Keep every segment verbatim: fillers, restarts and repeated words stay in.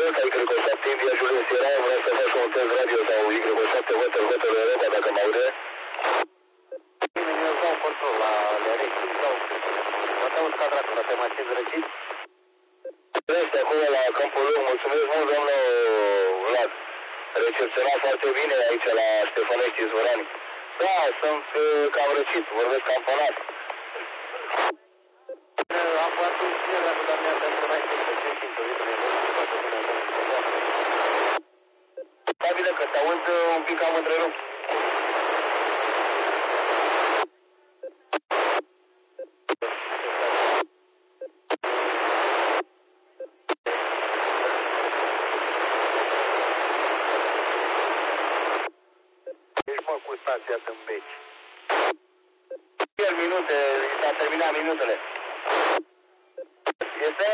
Delta, Y șapte, India, Julius Sierra, vreau să faci un test radio sau Y șapte, Hotel, Hotel Europa, dacă mă aude. Bine, eu îți dau control la Lerec, îți dau. Mă te auzi ca dracu, dar te mai simți răcit? Este acolo la Câmpul Lung, mulțumesc mult, domnul Vlad. Recepționat foarte bine aici la Ștefănești, Izvorani. Da, sunt uh, cam răcit, vorbesc cam pănat. Am foarte bine, dacă doar mi-a dat mai simtă, ce simtă, uite, mi-a dat foarte bine. Da, bine că te aud un pic cam întrerupt. Ești, mă, cu stația Tâmbeci. Pierd minute, s-a terminat minutele. Este?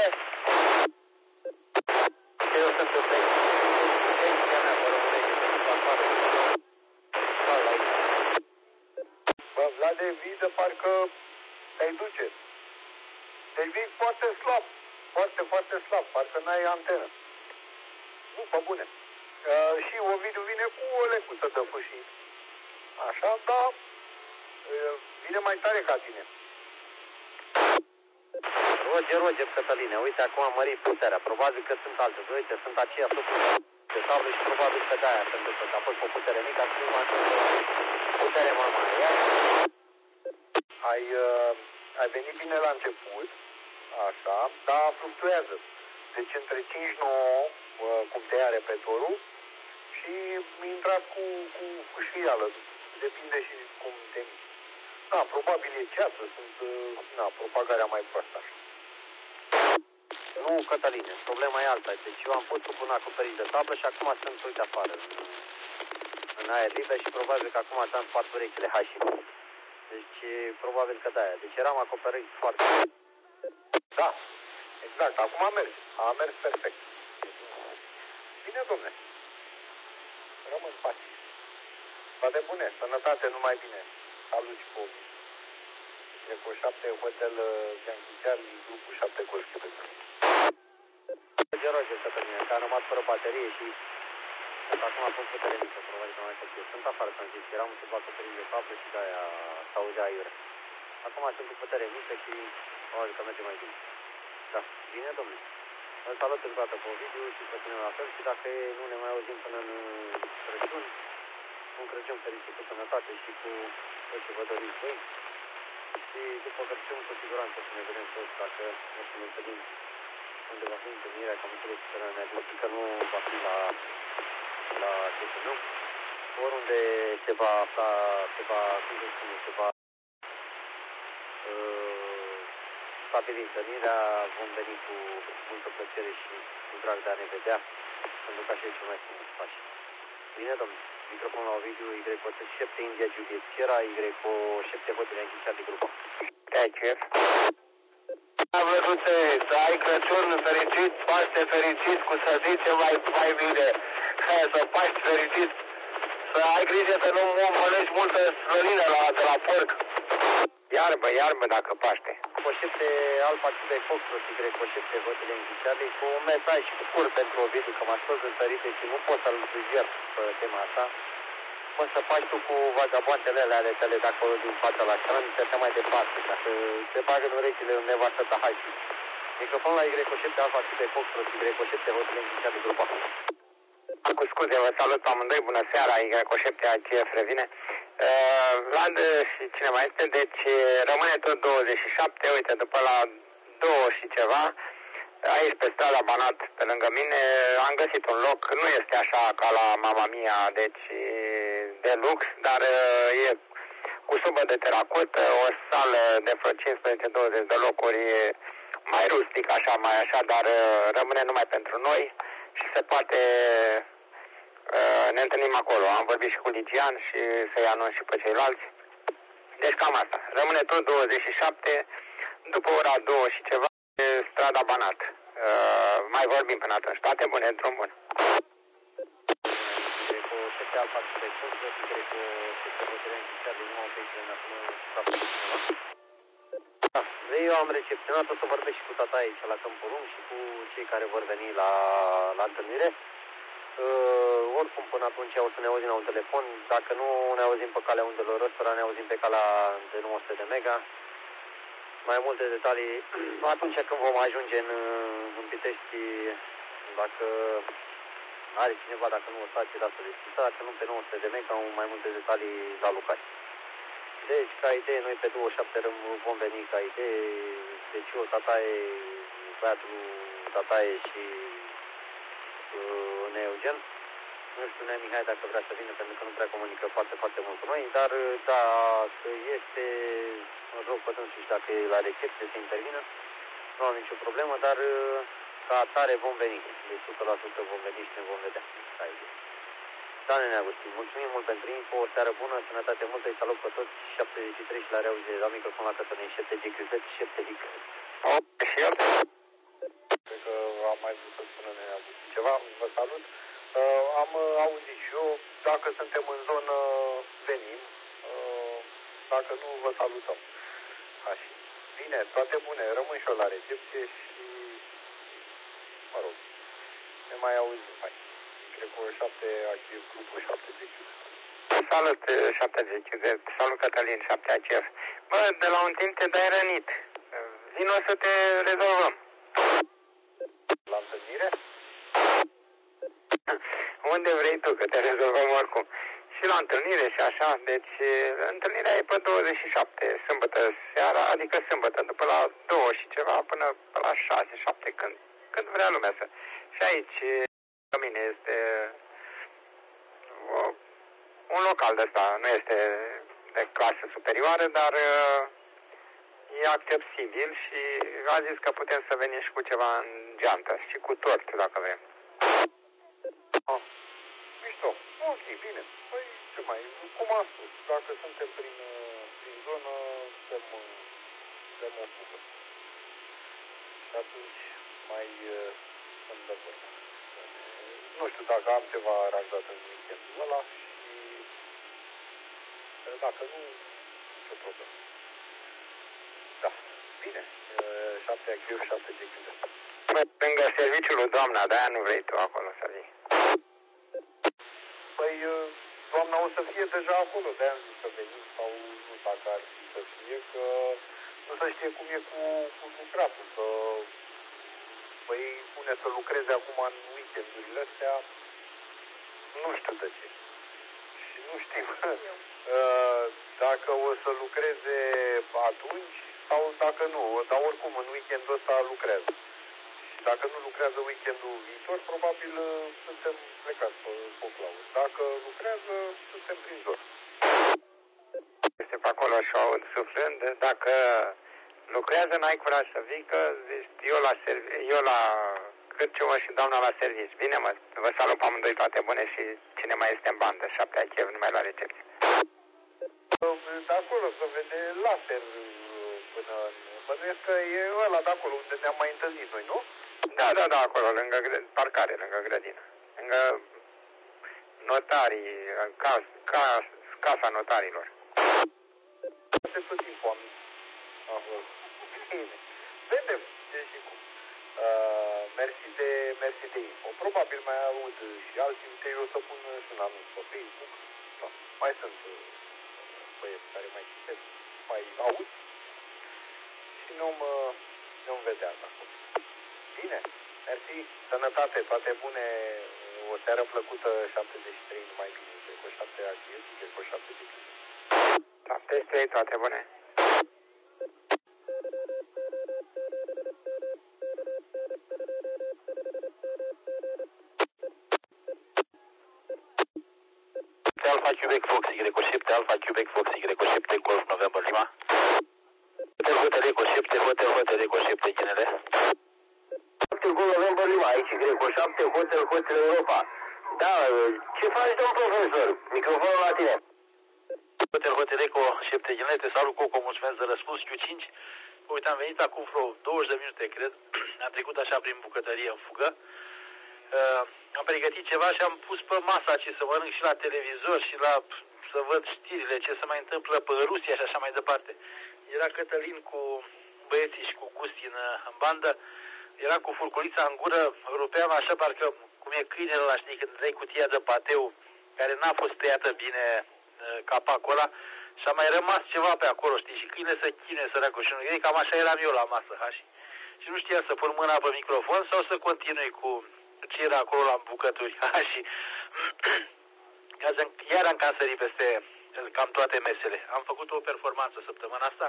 Eu sunt pe pensia mea, pe românește, sunt afară. Bă, Vlade, vii de parcă te-ai duce. Deci vii foarte slab, foarte, foarte slab, parcă n-ai antenă. Nu, pe bune. Uh, și Ovidiu vine cu o lecuță de fâșii. Așa, dar uh, vine mai tare ca tine. Roger, Roger, Cătăline, uite, acum am mărit puterea. Probabil că sunt alte. Uite, sunt aceia tot de tablă și probabil că de-aia, pentru că a fost o putere mică, acum a fost o putere mai mare. Ai, uh, ai venit bine la început, așa, dar fluctuează. Deci între cinci nouă, uh, cum te ia repetorul, și intrați cu, cu fâșială. Depinde și cum te miști. Da, probabil e ceață, sunt, uh, na, propagarea mai proastă așa. Nu, Cătăline, problema e alta. Deci eu am pus sub un acoperiș de tablă și acum sunt, uite, afară, în, în aer liber și probabil că acum ți-am spart urechile, hai și nu. Deci, probabil că de-aia. Deci eram acoperit foarte... Da, exact, acum a mers, a mers perfect. Bine, domne, rămân pace. Toate bune, sănătate, numai bine. Salut și pe Greco șapte, Hotel Bianchi Charlie, grupul șapte Golf Quebec. Roger, Roger, Cătăline, că am rămas fără baterie și acum a fost putere mică, probabil că mai târziu. Sunt afară, să-mi zis, eram sub acoperit de tablă și de-aia s-audea aiurea. Acum sunt cu putere mică și probabil că merge mai bine. Da, bine, domnule. Îl salut încă o dată pe Ovidiu și pe tine la fel și dacă nu ne mai auzim până în Crăciun, un Crăciun fericit cu sănătate și cu tot ce vă doriți voi. Și după Crăciun, cu siguranță să ne vedem toți, dacă o să ne întâlnim unde va fi întâlnirea, că am înțeles că ne-a zis că nu va fi la, la chestia meu. Oriunde se va afla, se va, cum se spune, se va uh, stabili întâlnirea, vom veni cu multă plăcere și cu drag de a ne vedea, pentru că așa e cel mai frumos face. Bine, domnule, microfonul la Ovidiu, Y șapte, India, Juliet Sierra, Y șapte, Hotel Bianchi de grupă. Thank you. Am văzut să ai Crăciun fericit, Paște fericit, cu sădițe mai, mai bine, să Paști fericit, să ai grijă că nu mănânci multă slănină la, de la porc. Iarbă, iarbă dacă Paște. Cu șapte Alfa Quebec Foxtrot, Y șapte Hotel Bianchi cu un mesaj scurt pentru Ovidiu, că m-a scos întărite și nu pot să-l iert pe tema asta. Mă, să faci tu cu vagabondele alea ale tale de acolo din fața la ștran, să te mai departe, dacă te bagă în urechile în nevastă ta, hai și. Microfonul la Y șapte Alfa Quebec Foxtrot, Y șapte Hotel Bianchi de grupă. Cu scuze, vă salut amândoi, bună seara, Y șapte A G F revine. Uh, Vlad și cine mai este, deci rămâne tot douăzeci și șapte, uite, după la două și ceva, aici pe strada Banat, pe lângă mine, am găsit un loc, nu este așa ca la Mama Mia, deci de lux, dar e cu subă de teracotă, o sală de vreo cincisprezece douăzeci de locuri, mai rustic, așa, mai așa, dar rămâne numai pentru noi și se poate... Ne întâlnim acolo, am vorbit și cu Ligian și să-i anunț și pe ceilalți. Deci cam asta. Rămâne tot douăzeci și șapte, după ora două și ceva, strada Banat. Uh, mai vorbim până atunci. Toate bune, drum bun. Eu am recepționat, o să vorbesc și cu tata aici la Câmpul Lung și cu cei care vor veni la, la la întâlnire. Uh, oricum, până atunci o să ne auzim la un telefon. Dacă nu ne auzim pe calea undelor ăstora, ne auzim pe calea de nouă sute de mega. Mai multe detalii atunci când vom ajunge în, în Pitești, dacă are cineva, dacă nu o stație de asta deschisă, dacă nu pe nouă sute de mega, mai multe detalii la locație. Deci, ca idee, noi pe douăzeci și șapte vom veni ca idee, deci eu, tataie, băiatul tataie și uh, Eugen. Nu știu, Nea Mihai, dacă vrea să vină, pentru că nu prea comunică foarte, foarte mult cu noi, dar dacă este, mă rog pe dânsul și dacă e la recepție să intervină, nu am nicio problemă, dar ca atare vom veni. Deci o sută la sută vom veni și ne vom vedea. Ca idee. Dane Neagustin, mulțumim mult pentru info, o seară bună, sănătate multă, îi salut pe toți, șaptezeci și trei și la reauzire, la microfon la Cătălin, șapte G Q Z, șapte G Q Z. Ok, și eu? Cred că am mai vrut să spună Neagustin ceva, vă salut. Uh, am uh, auzit și eu, dacă suntem în zonă, venim, uh, dacă nu, vă salutăm. Așa. Bine, toate bune, rămân și eu la recepție și, mă rog, ne mai auzim, hai. Cred că șapte activ, grupul șapte G Q Z. Salut, șapte G Q Z, salut Cătălin, șapte A C F. Bă, de la un timp te dai rănit. Vino să te rezolvăm. La întâlnire? Unde vrei tu, că te rezolvăm oricum. Și la întâlnire și așa, deci întâlnirea e pe douăzeci și șapte, sâmbătă seara, adică sâmbătă, după la două și ceva, până pe la șase, șapte, când, când vrea lumea să. Și aici, la mine, este o, un local de ăsta, nu este de clasă superioară, dar e accesibil și a zis că putem să venim și cu ceva în geantă și cu tort, dacă vrem. Ah, mișto. Ok, bine. Păi, ce mai, cum am spus, dacă suntem prin, prin zonă, dăm, dăm o fugă. Și atunci mai îmi dă vorba. Nu știu dacă am ceva aranjat în weekendul ăla și dacă nu, ce problemă. Da, bine. șapte A Q, șapte G Q Z. Lângă serviciul lui doamna, de-aia nu vrei tu acolo să vii. Păi, doamna o să fie deja acolo, de-aia am zis să venim, sau nu dacă ar fi să fie, că nu se știe cum e cu, cu lucratul, că păi pune să lucreze acum în weekendurile astea, nu știu de ce. Și nu știm dacă o să lucreze atunci sau dacă nu, dar oricum în weekendul ăsta lucrează. Și dacă nu lucrează weekendul viitor, probabil suntem plecați pe Poclaur. Dacă lucrează, suntem prin zonă. Este pe acolo și o aud suflând. Dacă lucrează, n-ai curaj să vii, că zici, eu la, servi- eu la cârciumă și doamna la servici. Bine, mă, vă salut pe amândoi, toate bune și cine mai este în bandă, șapte A Q F, numai la recepție. De acolo se vede laser până în... Bănuiesc că e ăla de acolo unde ne-am mai întâlnit noi, nu? Da, da, da, acolo, lângă parcare, lângă grădină. Lângă notarii, cas, cas, casa notarilor. Poate tot timpul am... am Bine. Vedem ce și cum. Uh, mersi, de, mersi de info. Probabil mai aud și alții. Uite, eu o să pun și un anunț pe Facebook. Da. Mai sunt uh, băieți care mai citesc, mai aud. Și nu-mi nu vedea acum. Bine. Mersi. Sănătate. Toate bune. O seară plăcută. șaptezeci și trei. Numai bine. Cred că șapte A Q F, cred că șapte G Q Z. șaptezeci și trei, toate bune. Alfa Quebec Fox Y șapte, Alfa Quebec Fox Y șapte, Golf November Lima. Hotel Hotel Eco șapte, Hotel Hotel Eco șapte, G N L. șapte Golf November Lima, aici Y șapte, Hotel Hotel Europa. Da, ce faci, domn profesor? Microfonul la tine. Hotel Hotel Eco șapte, G N L, te salut, Coco, mulțumesc de răspuns, Q cinci. Uite, am venit acum vreo douăzeci de minute, cred. Am trecut așa prin bucătărie în fugă. Uh, am pregătit ceva și am pus pe masa ce să mănânc și la televizor și la să văd știrile, ce se mai întâmplă pe Rusia și așa mai departe. Era Cătălin cu băieții și cu Gusti în, în bandă, era cu furculița în gură, rupeam așa parcă e câinele ăla, știi, când dai cutia de pateu, care n-a fost tăiată bine uh, capacul ăla, și a mai rămas ceva pe acolo, știi, și câine să chine săracul și nu, cam așa eram eu la masă, ha, și, și nu știa să pun mâna pe microfon sau să continui cu ce era acolo la bucături, ha, și iar am cansărit peste cam toate mesele. Am făcut o performanță săptămâna asta,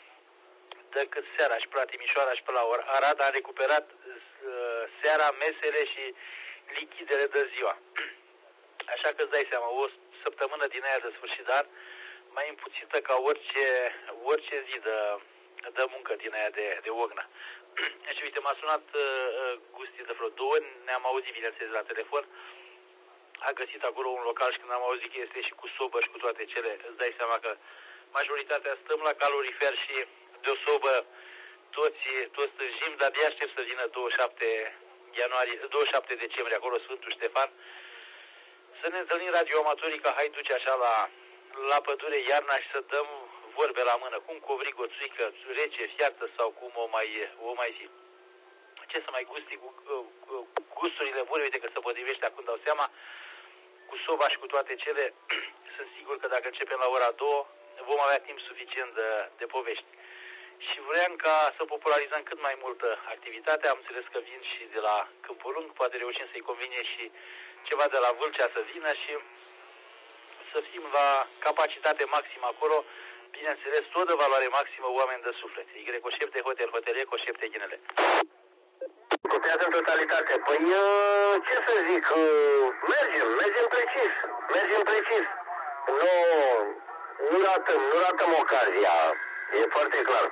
de cât seara și pe la Timișoara și pe la Arad am recuperat uh, seara mesele și lichidele de ziua. Așa că îți dai seama, o săptămână din aia de sfârșit de an, mai împuțită ca orice, orice zi de, de muncă din aia de, de Ogna. Deci, uite, m-a sunat uh, Gusti de vreo două ori, ne-am auzit, bineînțeles, la telefon, a găsit acolo un local și când am auzit că este și cu sobă și cu toate cele, îți dai seama că majoritatea stăm la calorifer și de o sobă toți, toți stânjim, dar de aștept să vină douăzeci și șapte ianuarie, douăzeci și șapte decembrie, acolo Sfântul Ștefan, să ne întâlnim radioamatorii ca haiduci așa la, la pădure iarna și să dăm vorbe la mână, cum covrig o țuică rece, fiartă sau cum o mai, o mai zi. Ce să mai gusti cu, cu gusturile bune, uite că se potrivește acum dau seama, cu soba și cu toate cele, sunt sigur că dacă începem la ora două, vom avea timp suficient de, de povești. Și vreau ca să popularizăm cât mai multă activitate, am înțeles că vin și de la Câmpul Lung, poate reușim să-i convine și ceva de la Vâlcea să vină și să fim la capacitate maximă acolo, bineînțeles, tot de valoare maximă, oameni de suflet. Y cu șepte, hotel, hotelier, cu șepte, ghinele. Copiat în totalitate. Păi, ce să zic, mergem, mergem precis, mergem precis. Nu, nu ratăm, nu ratăm ocazia, e foarte clar.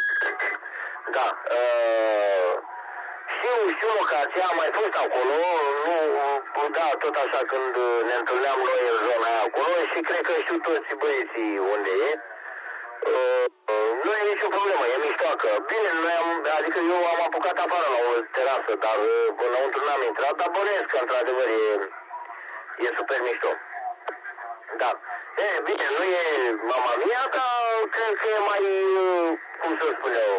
Da, uh, știu, știu locația, am mai fost acolo, nu, da, tot așa când ne întâlneam noi în zona aia acolo și cred că știu toți băieții unde e. Uh, nu e nicio problemă, e miștoacă. Bine, noi am, adică eu am apucat afară la o terasă, dar înăuntru n-am intrat, dar bănuiesc că într-adevăr e, e super mișto. Da. E, bine, nu e mama mia, dar cred că e mai, cum să spun eu,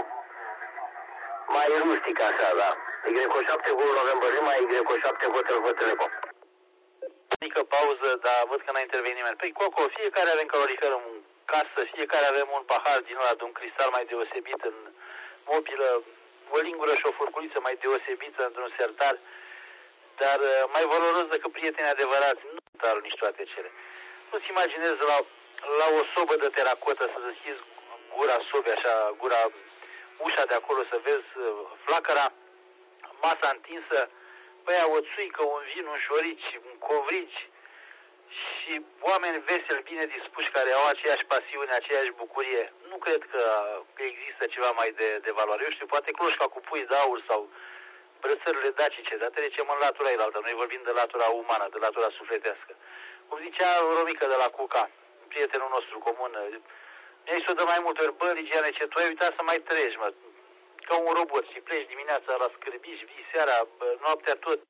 mai rustic așa, da. Y cu șapte Gol November Lima, Y cu șapte Hotel Hotel. Mică pauză, dar văd că n-a intervenit nimeni. Păi, Coco, fiecare avem calorifer în casă, fiecare avem un pahar din ăla de un cristal mai deosebit în mobilă, o lingură și o furculiță mai deosebită într-un sertar, dar mai valoros decât prieteni adevărați, nu dar nici toate cele. Nu-ți imaginezi la, la o sobă de teracotă să deschizi gura sobei, așa, gura, ușa de acolo, să vezi flacăra, masa întinsă, pe aia o țuică, un vin, un șorici, un covrici și oameni veseli, bine dispuși, care au aceeași pasiune, aceeași bucurie. Nu cred că, că există ceva mai de, de valoare. Eu știu, poate cloșca cu pui de aur sau brățările dacice, dar trecem în latura ailaltă. Noi vorbim de latura umană, de latura sufletească. Cum zicea Romică de la Cuca, prietenul nostru comun, mi-ai să dă mai multe ori, bă, Ligiane, ce tu ai uitat să mai treci, mă, ca un robot și pleci dimineața la scârbiși, vii seara, noaptea tot,